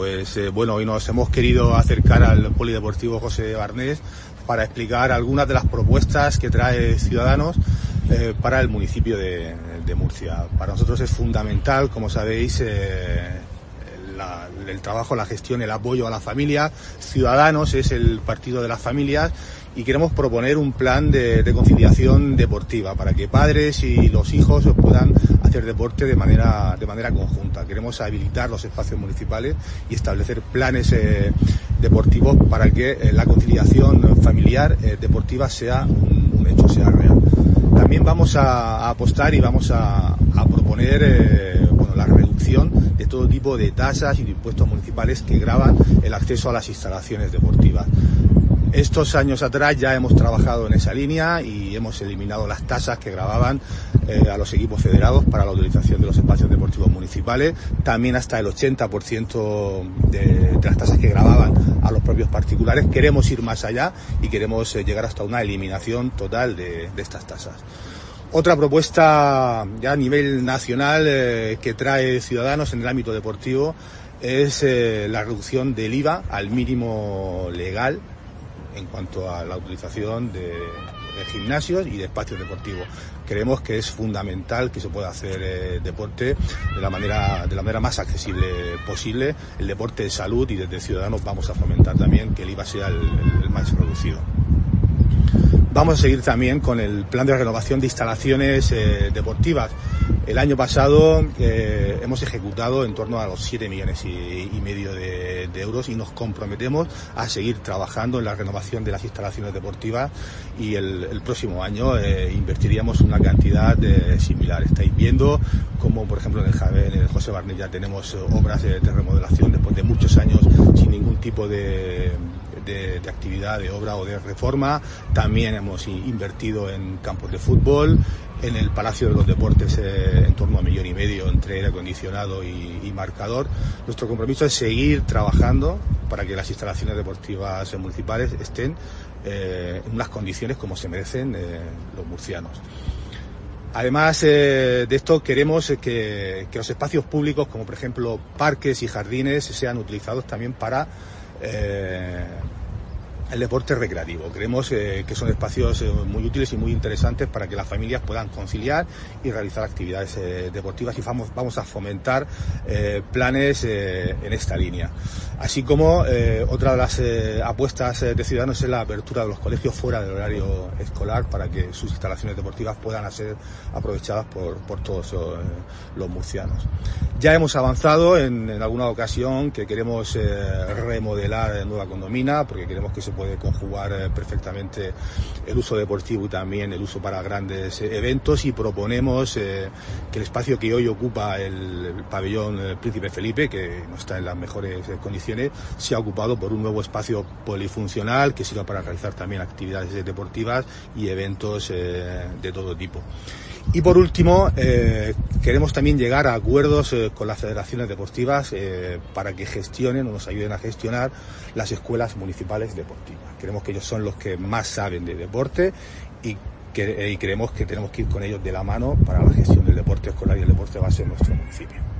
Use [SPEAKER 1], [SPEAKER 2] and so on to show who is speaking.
[SPEAKER 1] Bueno, hoy nos hemos querido acercar al Polideportivo José Barnés para explicar algunas de las propuestas que trae Ciudadanos para el municipio de Murcia. Para nosotros es fundamental, como sabéis, el trabajo, la gestión, el apoyo a la familia. Ciudadanos es el partido de las familias y queremos proponer un plan de conciliación deportiva para que padres y los hijos puedan hacer deporte de manera conjunta. Queremos habilitar los espacios municipales y establecer planes deportivos para que la conciliación familiar deportiva sea un hecho, sea real. También vamos a apostar y vamos a proponer la reducción de todo tipo de tasas y de impuestos municipales que gravan el acceso a las instalaciones deportivas. Estos años atrás ya hemos trabajado en esa línea y hemos eliminado las tasas que gravaban a los equipos federados para la utilización de los espacios deportivos municipales, también hasta el 80% de las tasas que gravaban a los propios particulares. Queremos ir más allá y queremos llegar hasta una eliminación total de estas tasas. Otra propuesta ya a nivel nacional que trae Ciudadanos en el ámbito deportivo es la reducción del IVA al mínimo legal en cuanto a la utilización de gimnasios y de espacios deportivos. Creemos que es fundamental que se pueda hacer deporte de la manera más accesible posible, el deporte de salud, y desde Ciudadanos vamos a fomentar también que el IVA sea el más reducido. Vamos a seguir también con el plan de renovación de instalaciones deportivas. El año pasado hemos ejecutado en torno a los 7,5 millones de euros y nos comprometemos a seguir trabajando en la renovación de las instalaciones deportivas y el próximo año invertiríamos una cantidad similar. Estáis viendo como, por ejemplo, en el José Barnés ya tenemos obras de remodelación después de muchos años sin ningún tipo de actividad de obra o de reforma. También hemos invertido en campos de fútbol, en el Palacio de los Deportes en torno a 1,5 millones entre aire acondicionado y marcador. Nuestro compromiso es seguir trabajando para que las instalaciones deportivas municipales estén en unas condiciones como se merecen los murcianos. Además de esto, queremos que los espacios públicos, como por ejemplo parques y jardines, sean utilizados también para el deporte recreativo. Creemos que son espacios muy útiles y muy interesantes para que las familias puedan conciliar y realizar actividades deportivas, y vamos a fomentar planes en esta línea. Así como otra de las apuestas de Ciudadanos es la apertura de los colegios fuera del horario escolar para que sus instalaciones deportivas puedan ser aprovechadas por todos los murcianos. Ya hemos avanzado en alguna ocasión que queremos remodelar Nueva Condomina, porque queremos que se puede conjugar perfectamente el uso deportivo y también el uso para grandes eventos, y proponemos que el espacio que hoy ocupa el pabellón Príncipe Felipe, que no está en las mejores condiciones, sea ocupado por un nuevo espacio polifuncional que sirva para realizar también actividades deportivas y eventos de todo tipo. Y por último, queremos también llegar a acuerdos con las federaciones deportivas para que gestionen o nos ayuden a gestionar las escuelas municipales deportivas. Creemos que ellos son los que más saben de deporte y creemos que tenemos que ir con ellos de la mano para la gestión del deporte escolar y el deporte base en nuestro municipio.